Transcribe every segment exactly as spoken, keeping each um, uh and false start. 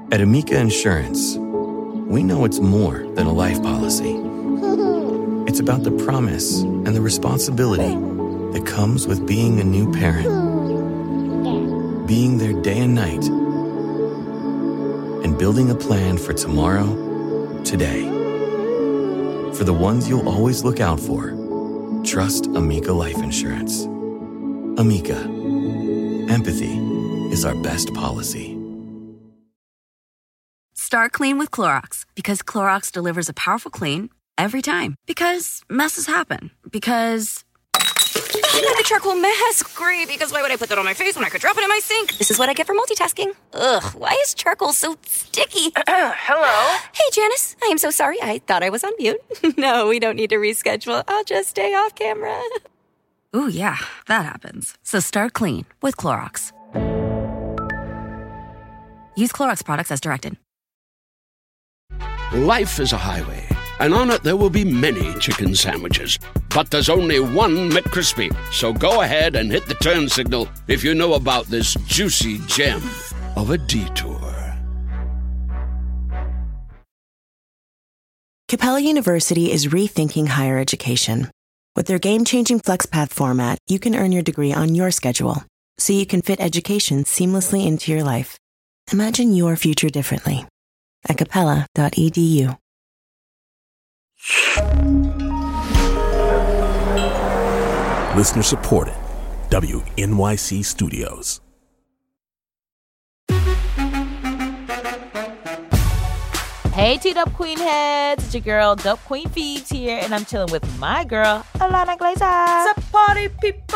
At Amica Insurance, we know it's more than a life policy. It's about the promise and the responsibility that comes with being a new parent. Being there day and night. And building a plan for tomorrow, today. For the ones you'll always look out for, trust Amica Life Insurance. Amica. Empathy is our best policy. Start clean with Clorox, because Clorox delivers a powerful clean every time. Because messes happen. Because I got a charcoal mask. Great, because why would I put that on my face when I could drop it in my sink? This is what I get for multitasking. Ugh, why is charcoal so sticky? Hello? Hey, Janice. I am so sorry. I thought I was on mute. No, we don't need to reschedule. I'll just stay off camera. Ooh, yeah, that happens. So start clean with Clorox. Use Clorox products as directed. Life is a highway, and on it there will be many chicken sandwiches. But there's only one McCrispy. So go ahead and hit the turn signal if you know about this juicy gem of a detour. Capella University is rethinking higher education. With their game-changing FlexPath format, you can earn your degree on your schedule, so you can fit education seamlessly into your life. Imagine your future differently at capella dot e d u. Listener supported. W N Y C Studios. Hey, T-Dope Queen heads. It's your girl, Dope Queen Phoebes here, and I'm chilling with my girl, Alana Glazer. Sup, party people!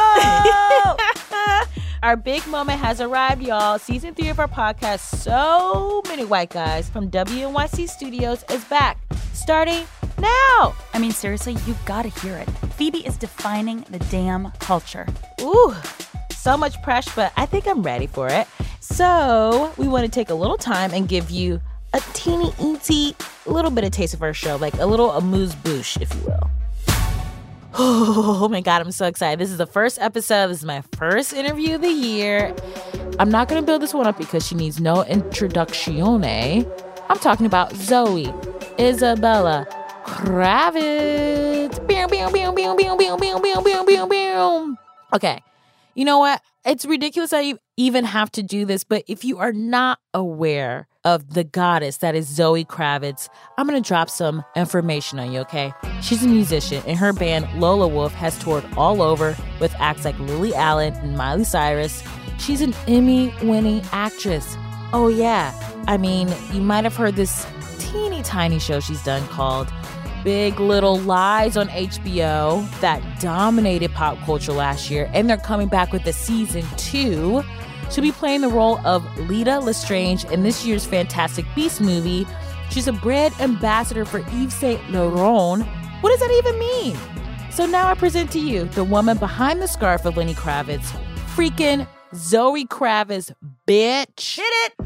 Our big moment has arrived, y'all. Season three of our podcast, So Many White Guys from W N Y C Studios, is back, starting now. I mean, seriously, you gotta hear it. Phoebe is defining the damn culture. Ooh, so much pressure, but I think I'm ready for it. So we want to take a little time and give you a teeny eensy little bit of taste of our show, like a little amuse-bouche, if you will. Oh my God, I'm so excited. This is the first episode. This is my first interview of the year. I'm not going to build this one up because she needs no introductione. I'm talking about Zoe Isabella Kravitz. Okay, you know what? It's ridiculous that you even have to do this, but if you are not aware of the goddess that is Zoe Kravitz, I'm going to drop some information on you, okay? She's a musician, and her band Lola Wolf has toured all over with acts like Lily Allen and Miley Cyrus. She's an Emmy-winning actress. Oh, yeah. I mean, you might have heard this teeny tiny show she's done called Big Little Lies on H B O that dominated pop culture last year, and they're coming back with a season two. She'll be playing the role of Lita Lestrange in this year's Fantastic Beasts movie. She's a brand ambassador for Yves Saint Laurent. What does that even mean? So now I present to you the woman behind the scarf of Lenny Kravitz, freaking Zoe Kravitz, bitch. Hit it!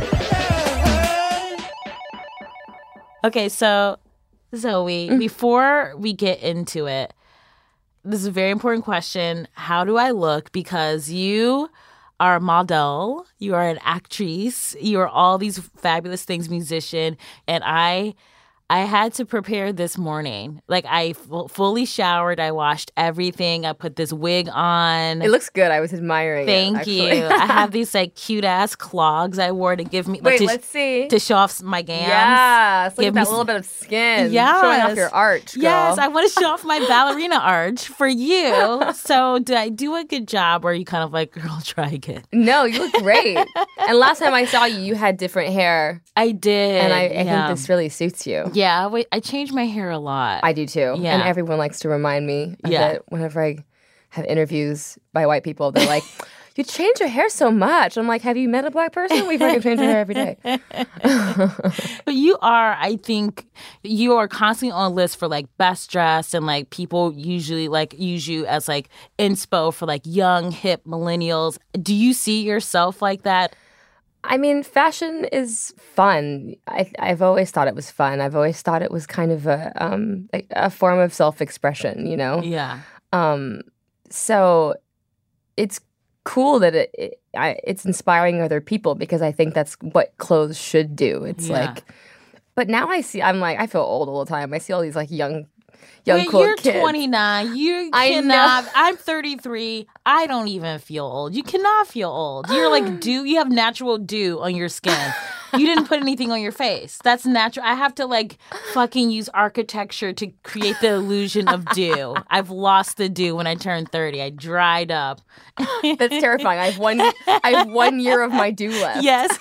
Okay, so Zoe, mm. before we get into it, this is a very important question. How do I look? Because you are a model, you are an actress, you are all these fabulous things, musician, and I I had to prepare this morning. Like, I f- fully showered, I washed everything, I put this wig on. It looks good. I was admiring Thank it, Thank you. I have these, like, cute-ass clogs I wore to give me... Wait, like, to, let's see. To show off my gams. Yeah, look at that me, little bit of skin. Yes. Showing off your arch, girl. Yes, I want to show off my ballerina arch for you. So did I do a good job, or are you kind of like, girl, try again? No, you look great. And last time I saw you, you had different hair. I did. And I, I yeah. think this really suits you. Yeah, wait, I changed my hair a lot. I do too. Yeah. And everyone likes to remind me of yeah. it whenever I have interviews by white people. They're like, you change your hair so much. I'm like, have you met a black person? We fucking change our hair every day. But you are, I think, you are constantly on lists for like best dressed, and like people usually like use you as like inspo for like young, hip millennials. Do you see yourself like that? I mean, fashion is fun. I, I've always thought it was fun. I've always thought it was kind of a um, a, a form of self-expression, you know? Yeah. Um, so it's cool that it, it I, it's inspiring other people because I think that's what clothes should do. It's Yeah. like, but now I see, I'm like, I feel old all the time. I see all these like young, young Wait, cool you're kids. twenty-nine. You I cannot. know. I'm thirty-three. I don't even feel old. You cannot feel old. You're like dew. You have natural dew on your skin. You didn't put anything on your face. That's natural. I have to like fucking use architecture to create the illusion of dew. I've lost the dew when I turned thirty. I dried up. That's terrifying. I have one. I have one year of my dew left. Yes.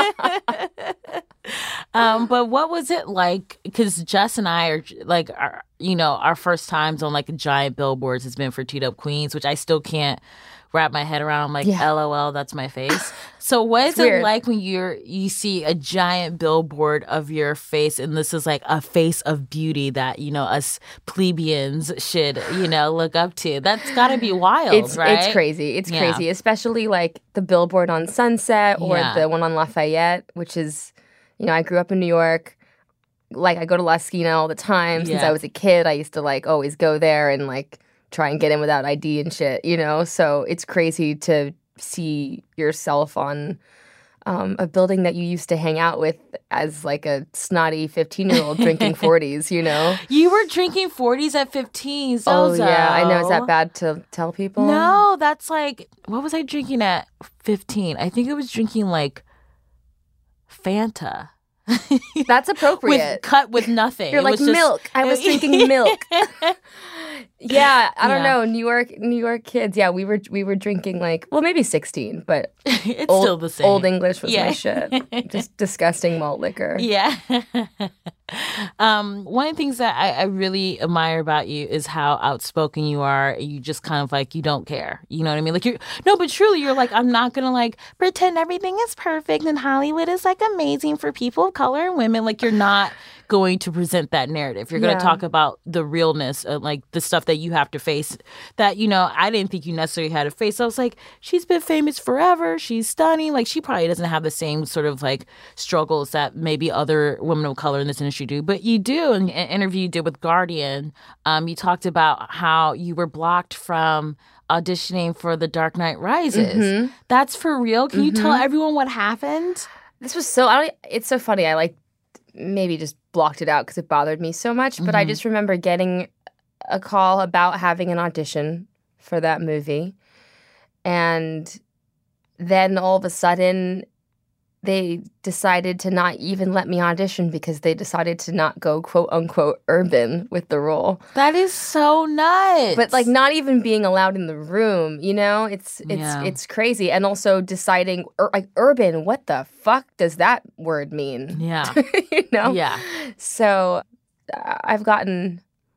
um, but what was it like? Because Jess and I are like, our, you know, our first times on like giant billboards has been for Teed Up Queens, which I still can't wrap my head around. I'm like, Yeah. LOL, that's my face. So what is It's it weird. like when you're you see a giant billboard of your face, and this is like a face of beauty that, you know, us plebeians should, you know, look up to? That's got to be wild, It's right? it's crazy. It's Yeah. crazy, especially like the billboard on Sunset or Yeah. the one on Lafayette, which is, you know, I grew up in New York. Like I go to La Esquina all the time since Yeah. I was a kid. I used to like always go there and like try and get in without I D and shit, you know? So it's crazy to see yourself on um, a building that you used to hang out with as like a snotty fifteen-year-old drinking forties, you know? You were drinking forties at fifteen, Oh, Zozo. yeah. I know. Is that bad to tell people? No, that's like, what was I drinking at fifteen? I think I was drinking like Fanta. That's appropriate. With, cut with nothing. You're It like was just- milk. I was drinking milk. Yeah, I don't Yeah. know. New York, New York kids. Yeah, we were we were drinking like well, maybe sixteen, but It's old, still the same. Old English was Yeah. my shit. Just disgusting malt liquor. Yeah. um, one of the things that I, I really admire about you is how outspoken you are. You just kind of like, you don't care. You know what I mean? Like, you're, no, but truly, you're like, I'm not going to like pretend everything is perfect and Hollywood is like amazing for people of color and women. Like, you're not going to present that narrative. You're going Yeah. to talk about the realness of like the stuff that you have to face that, you know, I didn't think you necessarily had to face. I was like, she's been famous forever. She's stunning. Like, she probably doesn't have the same sort of like struggles that maybe other women of color in this industry do. But you do. In an interview you did with Guardian, um, you talked about how you were blocked from auditioning for The Dark Knight Rises. Mm-hmm. That's for real? Can you tell everyone what happened? This was so. I don't, it's so funny. I like maybe just blocked it out because it bothered me so much. But I just remember getting a call about having an audition for that movie, and then all of a sudden they decided to not even let me audition because they decided to not go quote unquote urban with the role. That is so nuts. But like not even being allowed in the room, you know, it's it's Yeah. it's crazy. And also deciding ur- like urban, what the fuck does that word mean? Yeah. You know? Yeah. So uh, I've gotten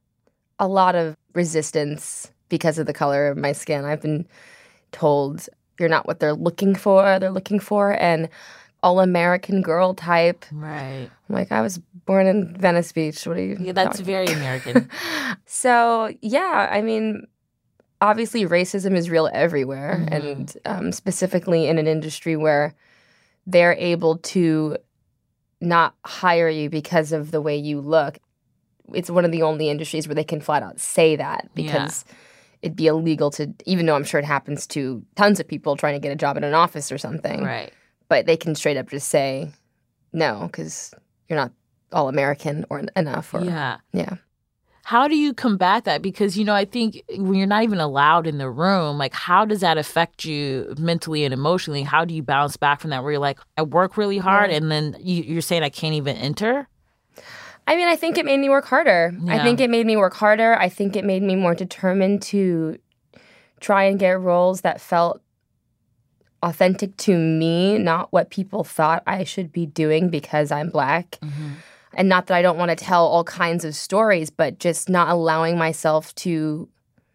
a lot of resistance because of the color of my skin. I've been told you're not what they're looking for. They're looking for an all-American girl type. Right. I'm like, I was born in Venice Beach. What are you? Yeah, that's talking- very American. So yeah, I mean, obviously racism is real everywhere, Mhm. and um, specifically in an industry where they're able to not hire you because of the way you look. It's one of the only industries where they can flat out say that because it'd be illegal to, even though I'm sure it happens to tons of people trying to get a job in an office or something. Right. But they can straight up just say no because you're not all American or enough. Or, Yeah. yeah. How do you combat that? Because, you know, I think when you're not even allowed in the room, like, how does that affect you mentally and emotionally? How do you bounce back from that where you're like, I work really hard and then you, you're saying I can't even enter? I mean, I think it made me work harder. I Yeah. think it made me work harder. I think it made me more determined to try and get roles that felt authentic to me, not what people thought I should be doing because I'm Black. And not that I don't want to tell all kinds of stories, but just not allowing myself to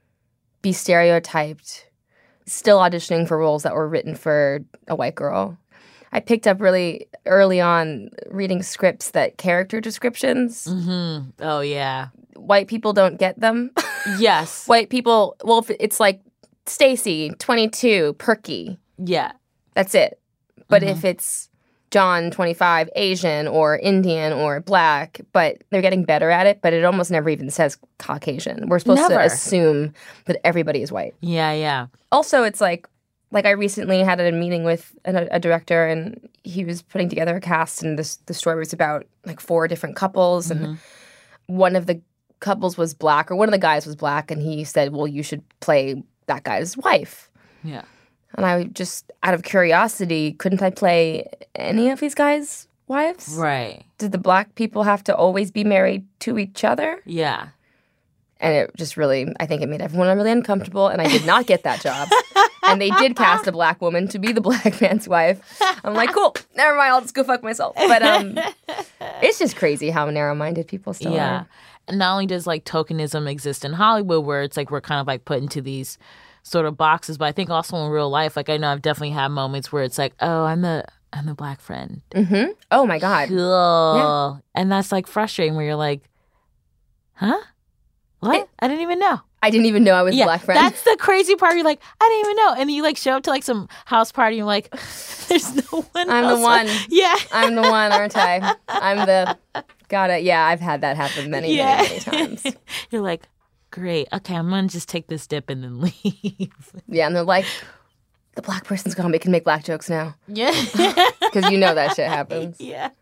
be stereotyped. Still auditioning for roles that were written for a white girl. I picked up really early on reading scripts that character descriptions, Mm-hmm. Oh, yeah. white people don't get them. Yes. White people, well, if it's like Stacy, twenty-two, perky. Yeah. That's it. But if it's John, twenty-five, Asian or Indian or Black, but they're getting better at it, but it almost never even says Caucasian. We're supposed Never. to assume that everybody is white. Yeah, yeah. Also, it's like like I recently had a meeting with a, a director, and he was putting together a cast, and this the story was about like four different couples, mm-hmm. and one of the couples was black, or one of the guys was black, and he said, well, you should play that guy's wife. Yeah. And I just, out of curiosity, couldn't I play any of these guys' wives? Right. Did the black people have to always be married to each other? Yeah. And it just really, I think it made everyone really uncomfortable, and I did not get that job. And they did cast a black woman to be the black man's wife. I'm like, cool, never mind, I'll just go fuck myself. But um, it's just crazy how narrow-minded people still yeah. are. And not only does, like, tokenism exist in Hollywood, where it's like we're kind of, like, put into these sort of boxes, but I think also in real life, like, I know I've definitely had moments where it's like, oh, I'm the I'm the black friend. Mm-hmm. Oh, my God. Cool. Yeah. And that's, like, frustrating where you're like, huh? What? It, I didn't even know. I didn't even know I was yeah, a black friend. That's the crazy part. You're like, I didn't even know. And then you like show up to like some house party and you're like, there's no one I'm else. the one. Yeah. I'm the one, aren't I? I'm the, got it. Yeah, I've had that happen many, yeah. many, many times. You're like, great. Okay, I'm going to just take this dip and then leave. Yeah, and they're like, the black person's gone. We can make black jokes now. Yeah. Because you know that shit happens. Yeah.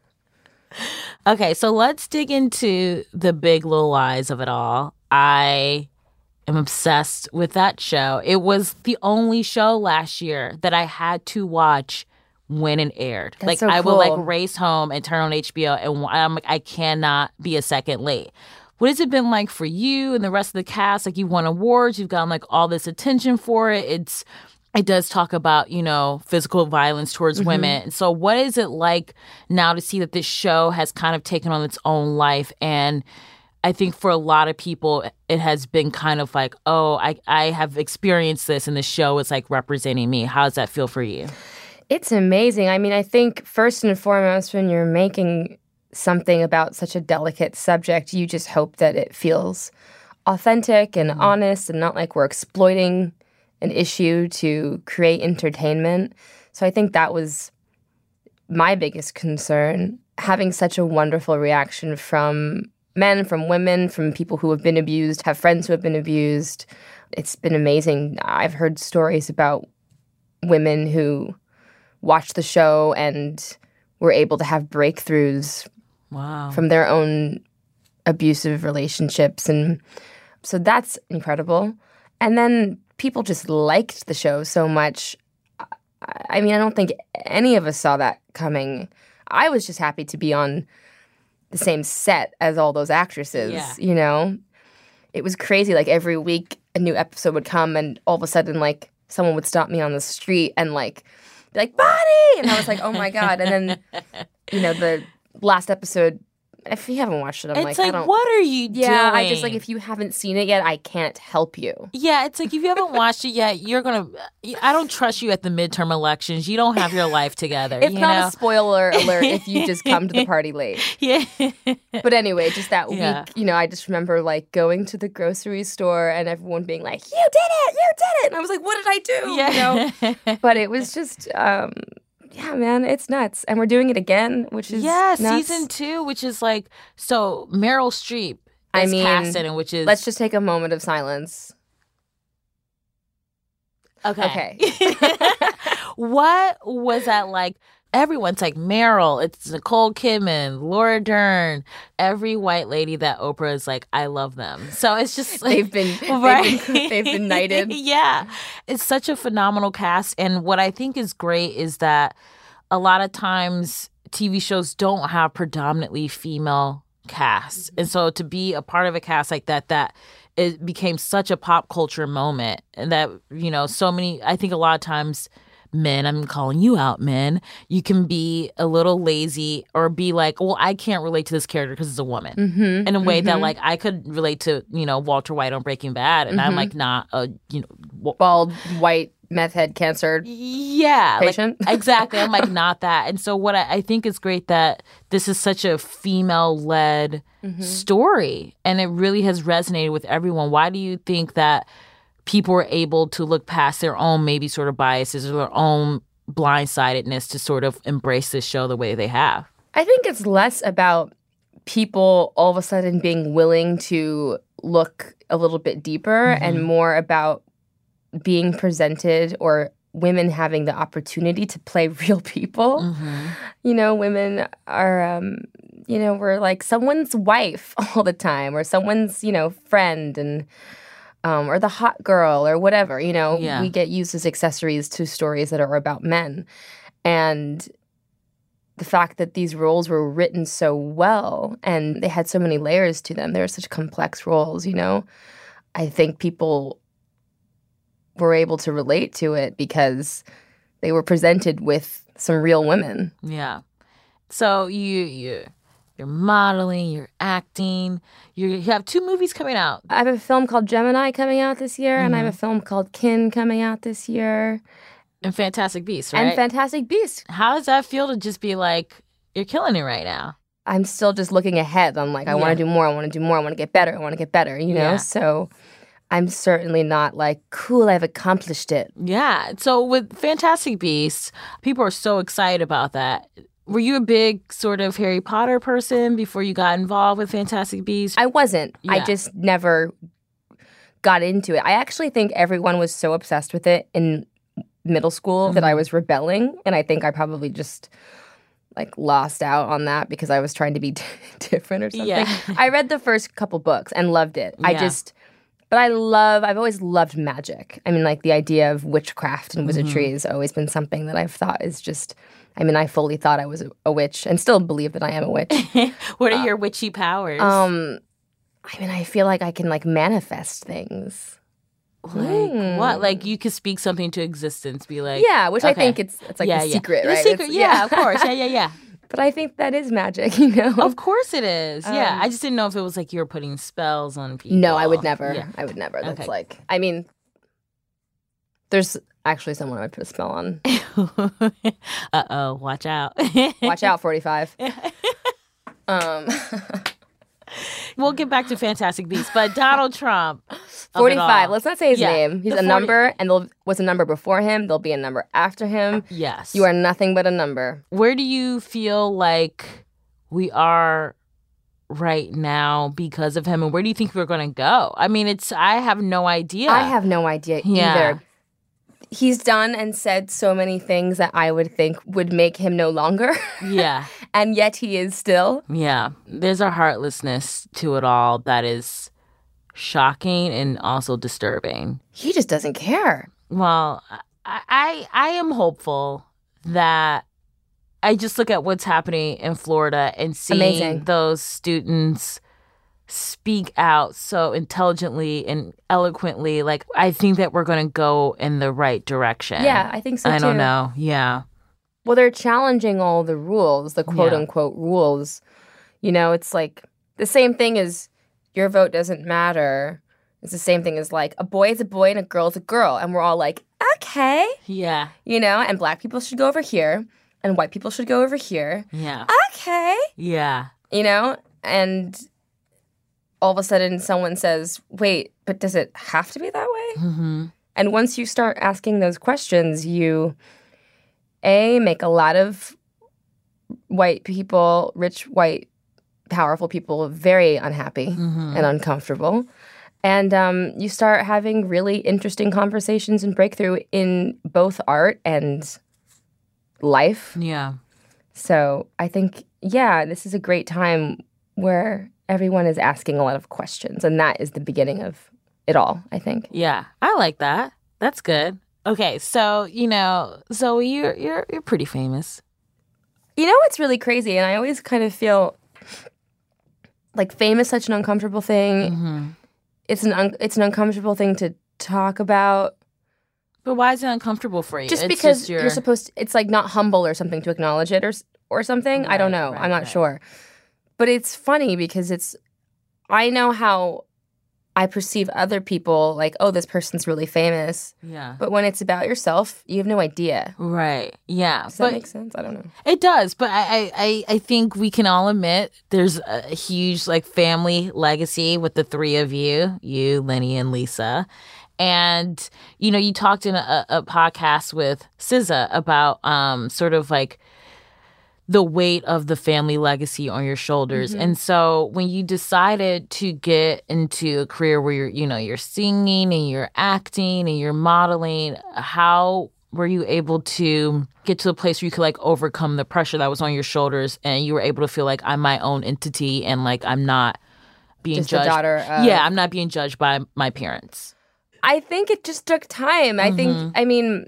Okay, so let's dig into the Big Little Lies of it all. I am obsessed with that show. It was the only show last year that I had to watch when it aired. That's like so I cool. would like race home and turn on H B O, and I'm like, I cannot be a second late. What has it been like for you and the rest of the cast? Like, you won awards, you've gotten like all this attention for it. It's It does talk about, you know, physical violence towards mm-hmm. women. So what is it like now to see that this show has kind of taken on its own life? And I think for a lot of people, it has been kind of like, oh, I, I have experienced this and the show is like representing me. How does that feel for you? It's amazing. I mean, I think first and foremost, when you're making something about such a delicate subject, you just hope that it feels authentic and mm-hmm. honest and not like we're exploiting an issue to create entertainment. So I think that was my biggest concern, having such a wonderful reaction from men, from women, from people who have been abused, have friends who have been abused. It's been amazing. I've heard stories about women who watched the show and were able to have breakthroughs wow. from their own abusive relationships. And so that's incredible. And then people just liked the show so much. I mean, I don't think any of us saw that coming. I was just happy to be on the same set as all those actresses, yeah. you know? It was crazy. Like, every week a new episode would come, and all of a sudden, like, someone would stop me on the street and, like, be like, Bonnie! And I was like, oh, my God. And then, you know, the last episode, if you haven't watched it, I'm it's like, like, I don't... what are you doing? Yeah, I just, like, if you haven't seen it yet, I can't help you. Yeah, it's like, if you haven't watched it yet, you're going to... I don't trust you at the midterm elections. You don't have your life together, It's you not know? a spoiler alert if you just come to the party late. Yeah. But anyway, just that Yeah. week, you know, I just remember, like, going to the grocery store and everyone being like, you did it! You did it! And I was like, what did I do? Yeah. You know? But it was just... Um, yeah, man, it's nuts. And we're doing it again, which is Yeah, nuts. season two, which is like, so Meryl Streep is I mean, cast in it, which is... Let's just take a moment of silence. Okay. Okay. What was that like? Everyone's like, Meryl, it's Nicole Kidman, Laura Dern, every white lady that Oprah is like, I love them. So it's just like... They've been, right? they've been, they've been knighted. Yeah. It's such a phenomenal cast. And what I think is great is that a lot of times T V shows don't have predominantly female casts. And so to be a part of a cast like that, that it became such a pop culture moment. And that, you know, so many, I think a lot of times... men, I'm calling you out, men, you can be a little lazy or be like, well, I can't relate to this character because it's a woman. Mm-hmm, in a way mm-hmm. that, like, I could relate to, you know, Walter White on Breaking Bad, and mm-hmm. I'm, like, not a, you know... W- Bald, white, meth head, cancer yeah, patient. Like, exactly. I'm, like, not that. And so what I, I think is great that this is such a female-led mm-hmm. story, and it really has resonated with everyone. Why do you think that people are able to look past their own maybe sort of biases or their own blindsidedness to sort of embrace this show the way they have? I think it's less about people all of a sudden being willing to look a little bit deeper mm-hmm. and more about being presented or women having the opportunity to play real people. Mm-hmm. You know, women are, um, you know, we're like someone's wife all the time or someone's, you know, friend and um, or the hot girl or whatever. You know, Yeah. we get used as accessories to stories that are about men. And the fact that these roles were written so well and they had so many layers to them, they were such complex roles, you know, I think people were able to relate to it because they were presented with some real women. Yeah. So you you you're modeling, you're acting, you you have two movies coming out. I have a film called Gemini coming out this year, mm-hmm. and I have a film called Kin coming out this year. And Fantastic Beasts, right? And Fantastic Beasts. How does that feel to just be like, you're killing it right now? I'm still just looking ahead. I'm like, I Yeah. want to do more. I want to do more. I want to get better. I want to get better, you know? Yeah. So I'm certainly not like, cool, I've accomplished it. Yeah. So with Fantastic Beasts, people are so excited about that. Were you a big sort of Harry Potter person before you got involved with Fantastic Beasts? I wasn't. I Yeah. just never got into it. I actually think everyone was so obsessed with it in middle school Mm-hmm. that I was rebelling. And I think I probably just like lost out on that because I was trying to be different or something. Yeah. I read the first couple books and loved it. I Yeah. just, but I love, I've always loved magic. I mean, like the idea of witchcraft and wizardry Mm-hmm. has always been something that I've thought is just, I mean, I fully thought I was a, a witch and still believe that I am a witch. What are your witchy powers? Um, I mean, I feel like I can like manifest things. like what? Like you could speak something to existence, be like, Yeah, which I okay. think it's it's like yeah, the yeah. secret, The right? secret, It's- yeah, of course. Yeah, yeah, yeah. But I think that is magic, you know? Of course it is. Yeah. Um, I just didn't know if it was like you were putting spells on people. No, I would never. Yeah. I would never. That's Okay. like, I mean, there's actually someone I would put a spell on. Uh oh, watch out. Watch out, forty-five. um, We'll get back to Fantastic Beasts, but Donald Trump. of it forty-five. all. Let's not say his Yeah, name. He's the a forty number, and there was a number before him. There'll be a number after him. Yes. You are nothing but a number. Where do you feel like we are right now because of him, and where do you think we're going to go? I mean, it's I have no idea. I have no idea Yeah. either. He's done and said so many things that I would think would make him no longer. Yeah. And yet he is still. Yeah. There's a heartlessness to it all that is shocking and also disturbing. He just doesn't care. Well, I I, I am hopeful that I just look at what's happening in Florida and seeing Amazing. those students speak out so intelligently and eloquently. Like, I think that we're going to go in the right direction. Yeah, I think so I too. don't know. Yeah. Well, they're challenging all the rules, the quote Yeah. unquote rules. You know, it's like the same thing as your vote doesn't matter. It's the same thing as like a boy is a boy and a girl is a girl. And we're all like, okay, Yeah. you know, and black people should go over here and white people should go over here. Yeah. Okay. Yeah. You know, and all of a sudden someone says, wait, but does it have to be that way? Mm-hmm. And once you start asking those questions, you, A, make a lot of white people, rich, white, powerful people very unhappy Mm-hmm. and uncomfortable. And um, you start having really interesting conversations and breakthrough in both art and life. Yeah. So I think, yeah, this is a great time where everyone is asking a lot of questions. And that is the beginning of it all, I think. Yeah. I like that. That's good. Okay, so, you know, Zoe, you're you're you're pretty famous. You know what's really crazy? And I always kind of feel like fame is such an uncomfortable thing. Mm-hmm. It's an un- it's an uncomfortable thing to talk about. But why is it uncomfortable for you? Just It's because your- you're supposed to, it's like not humble or something to acknowledge it or s- or something. I don't Right, know. right, I'm not right. sure. But it's funny because it's I know how I perceive other people like, oh, this person's really famous. Yeah. But when it's about yourself, you have no idea. Right. Yeah. Does but that make sense? I don't know. It does, but I, I, I- I think we can all admit there's a huge like family legacy with the three of you, you, Lenny, and Lisa. And, you know, you talked in a, a podcast with S Z A about um sort of like the weight of the family legacy on your shoulders. Mm-hmm. And so when you decided to get into a career where you're, you know, you're singing and you're acting and you're modeling, how were you able to get to a place where you could like overcome the pressure that was on your shoulders and you were able to feel like I'm my own entity and like I'm not being Just judged? a daughter of... Yeah, I'm not being judged by my parents. I think it just took time. Mm-hmm. I think, I mean,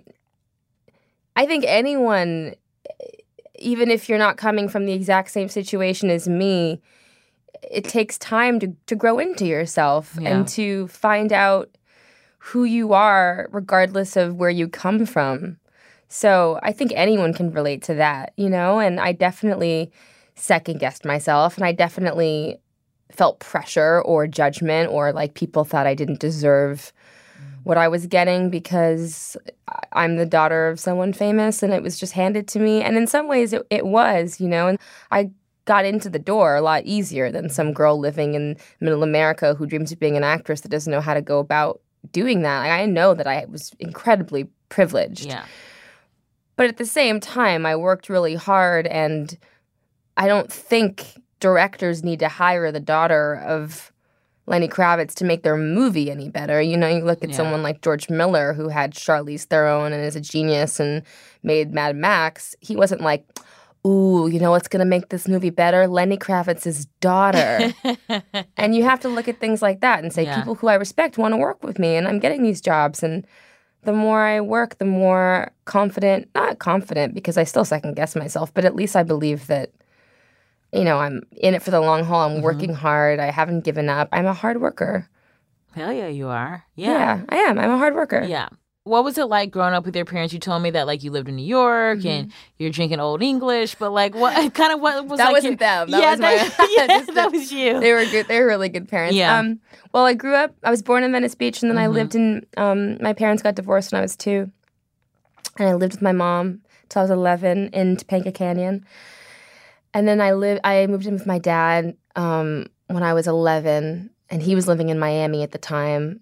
I think anyone, even if you're not coming from the exact same situation as me, it takes time to, to grow into yourself yeah. and to find out who you are regardless of where you come from. So I think anyone can relate to that, you know? And I definitely second-guessed myself, and I definitely felt pressure or judgment or like people thought I didn't deserve what I was getting because I'm the daughter of someone famous and it was just handed to me. And in some ways it, it was, you know, and I got into the door a lot easier than some girl living in middle America who dreams of being an actress that doesn't know how to go about doing that. Like, I know that I was incredibly privileged. Yeah. But at the same time, I worked really hard, and I don't think directors need to hire the daughter of Lenny Kravitz to make their movie any better. You know, you look at yeah. someone like George Miller, who had Charlize Theron and is a genius and made Mad Max. He wasn't like, ooh, you know what's going to make this movie better? Lenny Kravitz's daughter. And you have to look at things like that and say, yeah. people who I respect want to work with me, and I'm getting these jobs. And the more I work, the more confident, not confident because I still second guess myself, but at least I believe that, you know, I'm in it for the long haul. I'm mm-hmm. working hard. I haven't given up. I'm a hard worker. Hell yeah, you are. Yeah. Yeah, I am. I'm a hard worker. Yeah. What was it like growing up with your parents? You told me that like you lived in New York mm-hmm. and you're drinking Old English, but like what kind of what was that like wasn't your, them. That yeah, was my, that, yeah, just, that was you. They were good. They were really good parents. Yeah. Um, well, I grew up. I was born in Venice Beach, and then mm-hmm. I lived in. Um, my parents got divorced when I was two, and I lived with my mom till I was eleven in Topanga Canyon, and then I lived. I moved in with my dad um, when I was eleven, and he was living in Miami at the time,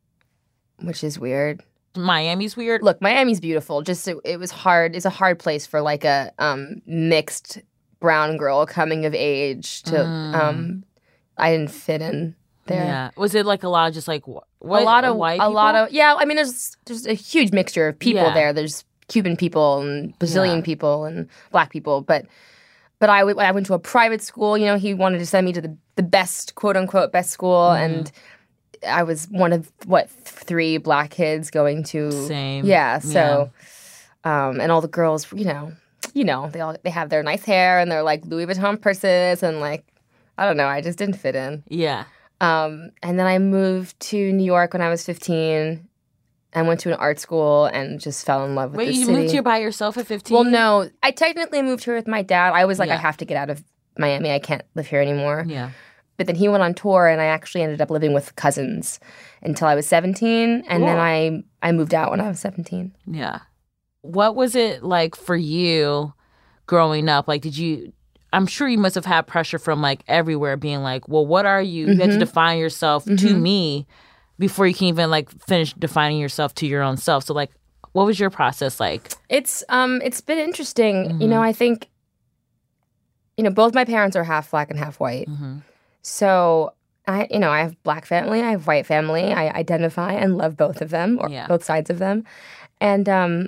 which is weird. Miami's weird. Look, Miami's beautiful. Just it, it was hard. It's a hard place for like a um, mixed brown girl coming of age to. Mm. Um, I didn't fit in there. Yeah. Was it like a lot of just like what? A lot of white a people? lot of yeah. I mean, there's there's a huge mixture of people yeah. there. There's Cuban people and Brazilian yeah. people and black people, but but I, w- I went to a private school. You know, he wanted to send me to the the best quote unquote best school mm. and. I was one of, what, three black kids going to... Same. Yeah, so... Yeah. Um, and all the girls, you know, you know, they all they have their nice hair and they're, like, Louis Vuitton purses and, like, I don't know, I just didn't fit in. Yeah. Um, and then I moved to New York when I was fifteen and went to an art school and just fell in love with Wait, the you city. moved here by yourself at fifteen? Well, no. I technically moved here with my dad. I was like, yeah. I have to get out of Miami. I can't live here anymore. Yeah. But then he went on tour, and I actually ended up living with cousins until I was seventeen, and cool. then I I moved out when I was seventeen. Yeah. What was it like for you growing up? Like, did you... I'm sure you must have had pressure from, like, everywhere being like, well, what are you? Mm-hmm. You had to define yourself mm-hmm. to me before you can even, like, finish defining yourself to your own self. So, like, what was your process like? It's um, it's been interesting. Mm-hmm. You know, I think, you know, both my parents are half black and half white. Mm-hmm. So, I, you know, I have black family, I have white family. I identify and love both of them, or yeah. both sides of them. And um,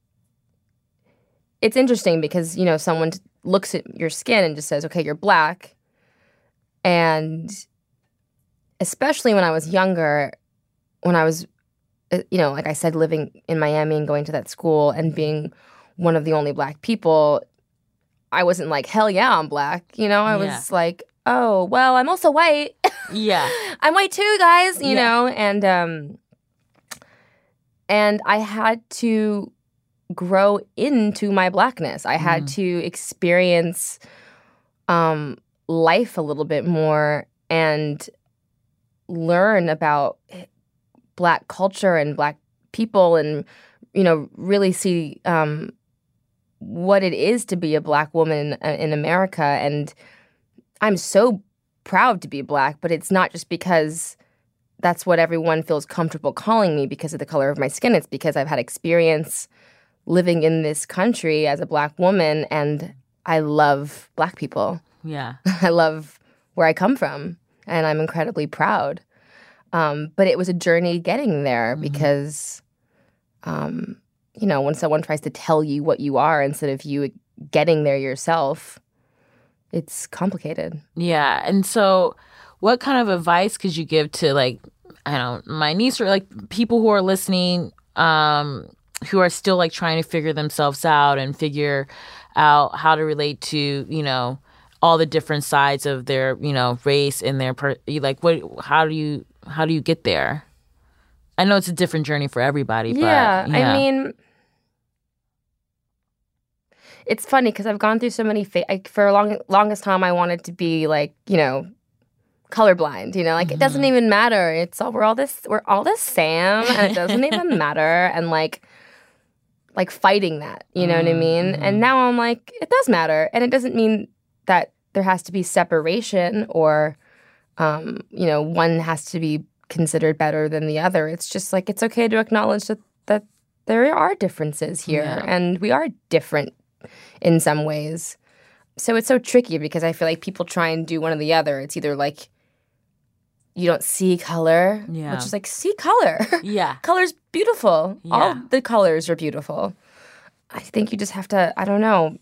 it's interesting because, you know, someone looks at your skin and just says, okay, you're black. And especially when I was younger, when I was, you know, like I said, living in Miami and going to that school and being one of the only black people, I wasn't like, hell yeah, I'm black. You know, I yeah. was like, oh, well, I'm also white. Yeah. I'm white too, guys, you yeah. know? And um, and I had to grow into my blackness. I had mm. to experience um, life a little bit more and learn about black culture and black people and, you know, really see um, what it is to be a black woman in, in America. And I'm so proud to be black, but it's not just because that's what everyone feels comfortable calling me because of the color of my skin. It's because I've had experience living in this country as a black woman, and I love black people. Yeah. I love where I come from, and I'm incredibly proud. Um, but it was a journey getting there mm-hmm. because, um, you know, when someone tries to tell you what you are instead of you getting there yourself, it's complicated. Yeah. And so what kind of advice could you give to, like, I don't know, my niece or like people who are listening, um, who are still like trying to figure themselves out and figure out how to relate to, you know, all the different sides of their, you know, race and their, per- like, what, how do you, how do you get there? I know it's a different journey for everybody, but yeah, yeah. I mean, it's funny because I've gone through so many, fa- like, for a long, longest time, I wanted to be like, you know, colorblind, you know, like, mm-hmm. it doesn't even matter. It's all, we're all this, we're all the same, and it doesn't even matter. And like, like fighting that, you know mm-hmm. what I mean? And now I'm like, it does matter. And it doesn't mean that there has to be separation or, um, you know, one has to be considered better than the other. It's just like, it's okay to acknowledge that, that there are differences here yeah. and we are different in some ways. So it's so tricky because I feel like people try and do one or the other. It's either like you don't see color, yeah. which is like, see color. Yeah. Color's beautiful. Yeah. All the colors are beautiful. I think you just have to, I don't know,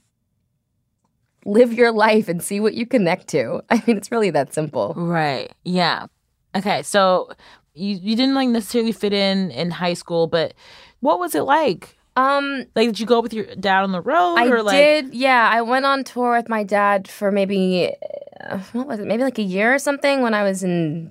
live your life and see what you connect to. I mean, it's really that simple. Right. Yeah. Okay. So you, you didn't like necessarily fit in in high school, but what was it like? Um, like, did you go with your dad on the road? I or like... did, yeah. I went on tour with my dad for maybe, uh, what was it, maybe like a year or something when I was in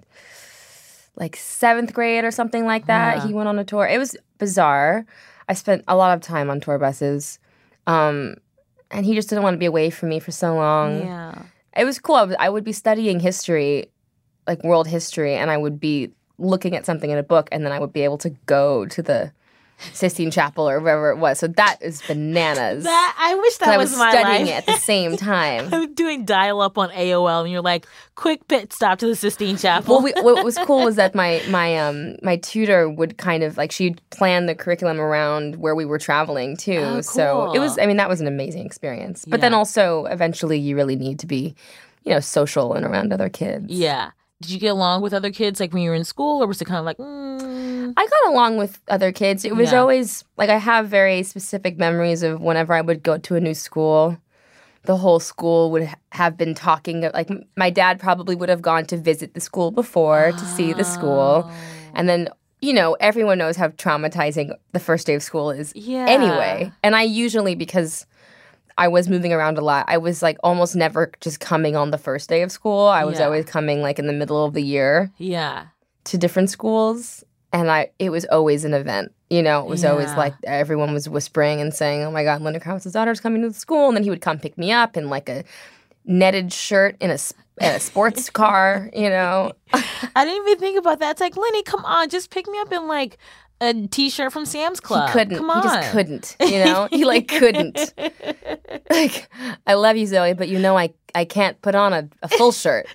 like seventh grade or something like that. Yeah. He went on a tour. It was bizarre. I spent a lot of time on tour buses. Um, and he just didn't want to be away from me for so long. Yeah. It was cool. I, was, I would be studying history, like world history, and I would be looking at something in a book, and then I would be able to go to the Sistine Chapel or wherever it was. So that is bananas. That I wish that was, was my studying life. it at the same time. I'm doing dial-up on A O L, and you're like, quick pit stop to the Sistine Chapel. Well, we, what was cool was that my my um my tutor would kind of like she'd plan the curriculum around where we were traveling too. Oh, cool. So it was. I mean, that was an amazing experience. But yeah. then also, eventually, you really need to be, you know, social and around other kids. Yeah. Did you get along with other kids like when you were in school, or was it kind of like? Mm... I got along with other kids. It was yeah. always like I have very specific memories of whenever I would go to a new school. The whole school would have been talking. Like my dad probably would have gone to visit the school before oh. to see the school, and then you know everyone knows how traumatizing the first day of school is. Yeah. Anyway, and I usually because I was moving around a lot. I was like almost never just coming on the first day of school. I was yeah. always coming like in the middle of the year. Yeah. To different schools. And I it was always an event. You know, it was yeah. always like everyone was whispering and saying, oh my God, Lenny Kravitz's daughter's coming to the school. And then he would come pick me up in like a netted shirt in a, in a sports car, you know. I didn't even think about that. It's like, Lenny, come on, just pick me up in like a T-shirt from Sam's Club. He couldn't. Come on. He just couldn't, you know? He, like, couldn't. Like, I love you, Zoe, but you know I, I can't put on a, a full shirt.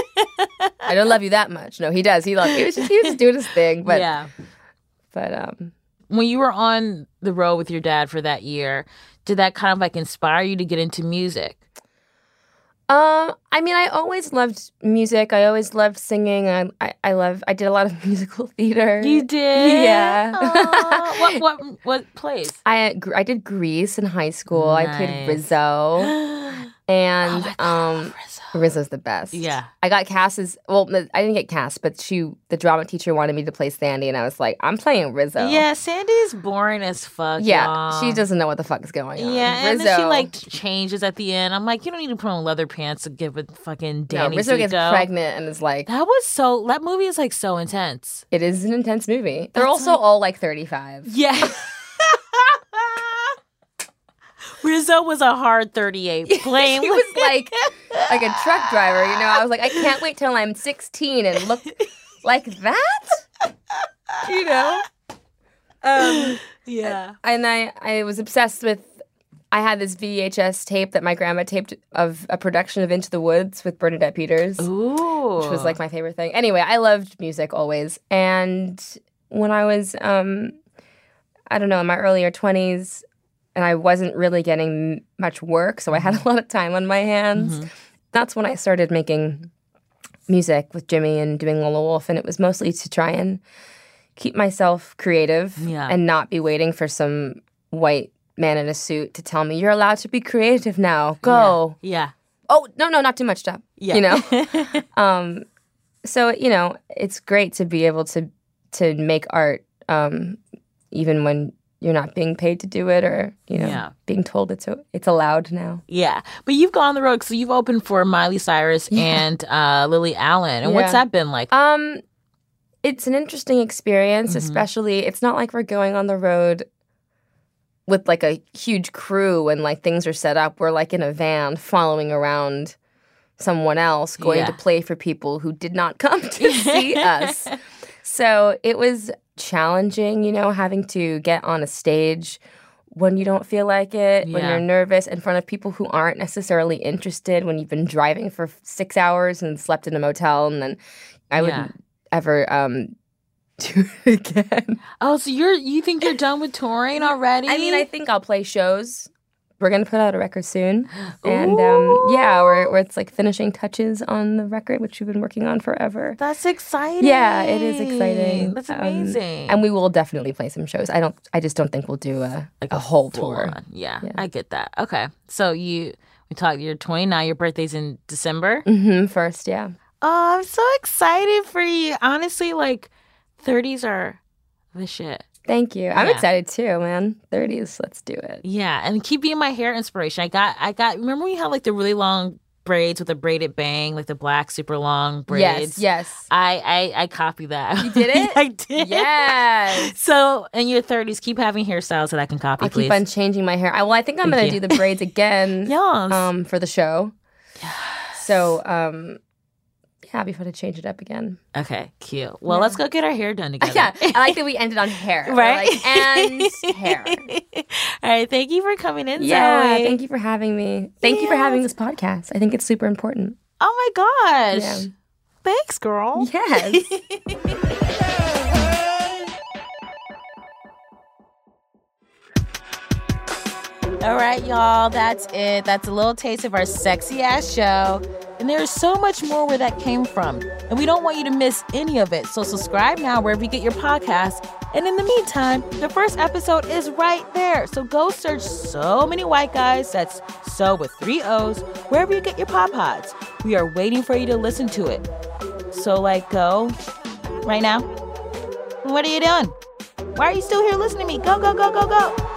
I don't love you that much. No, he does. He loved, he was just, he was just doing his thing. But, yeah. But, um... when you were on the road with your dad for that year, did that kind of, like, inspire you to get into music? Um, I mean, I always loved music. I always loved singing. I, I, I love. I did a lot of musical theater. You did? Yeah. Aww. what, what, what plays? I, I did Grease in high school. Nice. I played Rizzo, and oh God, um, Rizzo. Rizzo's the best. Yeah. I got cast as well. I didn't get cast, but she, the drama teacher, wanted me to play Sandy, and I was like, I'm playing Rizzo. Yeah, Sandy is boring as fuck. Yeah, y'all. she doesn't know what the fuck is going on. Yeah, Rizzo, and then she like changes at the end. I'm like, you don't need to put on leather pants to give a fucking Danny no, Rizzo Zuko. gets pregnant and is like, that was so. That movie is like so intense. It is an intense movie. They're That's also like, all like thirty-five. Yeah. Rizzo was a hard thirty-eight playing. He was like like a truck driver, you know. I was like, I can't wait till I'm sixteen and look like that, you know. Um, yeah. And I, I was obsessed with. I had this V H S tape that my grandma taped of a production of Into the Woods with Bernadette Peters, Ooh. which was like my favorite thing. Anyway, I loved music always, and when I was, um, I don't know, in my earlier twenties. And I wasn't really getting much work, so I had a lot of time on my hands. Mm-hmm. That's when I started making music with Jimmy and doing Lola Wolf, and it was mostly to try and keep myself creative yeah. and not be waiting for some white man in a suit to tell me, you're allowed to be creative now. Go. Yeah. yeah. Oh, no, no, not too much stuff. Yeah. You know? um, so, you know, it's great to be able to to make art um, even when you're not being paid to do it or, you know, yeah. being told it's it's allowed now. Yeah. But you've gone the road. So you've opened for Miley Cyrus yeah. and uh, Lily Allen. And yeah. what's that been like? Um, It's an interesting experience, mm-hmm. especially it's not like we're going on the road with like a huge crew and like things are set up. We're like in a van following around someone else going yeah. to play for people who did not come to see us. So it was challenging, you know, having to get on a stage when you don't feel like it, yeah. when you're nervous in front of people who aren't necessarily interested, when you've been driving for six hours and slept in a motel, and then I would yeah. ever um, do it again. Oh, so you're you think you're done with touring already? I mean, I think I'll play shows. We're gonna put out a record soon, and um, yeah, we're, we're it's like finishing touches on the record, which we've been working on forever. That's exciting. Yeah, it is exciting. That's amazing. Um, and we will definitely play some shows. I don't. I just don't think we'll do a like a, a whole tour. Yeah, yeah, I get that. Okay, so you we talked. You're twenty-nine. Your birthday's in December. Mm-hmm. First, yeah. Oh, I'm so excited for you. Honestly, like thirties are the shit. Thank you. I'm yeah. excited too, man. thirties, let's do it. Yeah, and keep being my hair inspiration. I got, I got. Remember we had like the really long braids with a braided bang, like the black super long braids. Yes, yes. I, I, I copied that. You did it? I did. Yes. So in your thirties, keep having hairstyles that I can copy. I'll please. keep on changing my hair. I, well, I think I'm going to do the braids again. Yes. Um, for the show. Yes. So, um. Yeah, before to change it up again. Okay, cute. Well, yeah. let's go get our hair done together. Yeah, I like that we ended on hair. Right? Like, and hair. All right, thank you for coming in, yeah, Zoe. Thank you for having me. Thank yes. you for having this podcast. I think it's super important. Oh my gosh. Yeah. Thanks, girl. Yes. All right, y'all, that's it. That's a little taste of our sexy ass show. And there's so much more where that came from. And we don't want you to miss any of it. So subscribe now wherever you get your podcasts. And in the meantime, the first episode is right there. So go search So Many White Guys. That's So with three O's, wherever you get your Pod Pods. We are waiting for you to listen to it. So, like, go right now. What are you doing? Why are you still here listening to me? Go, go, go, go, go.